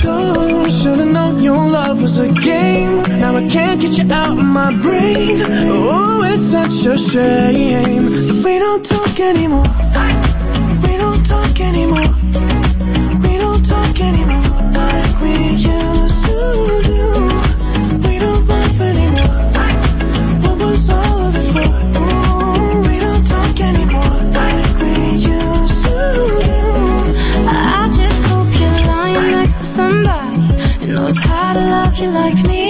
close. Should've known your love was a game. Now I can't get you out of my brain. Oh, it's such a shame that we don't talk anymore. We don't talk anymore. We don't talk anymore like we used to do. We don't laugh anymore. What was all of it for? Ooh, we don't talk anymore like we used to do. I just hope you're lying next to somebody who knows how to love you like me.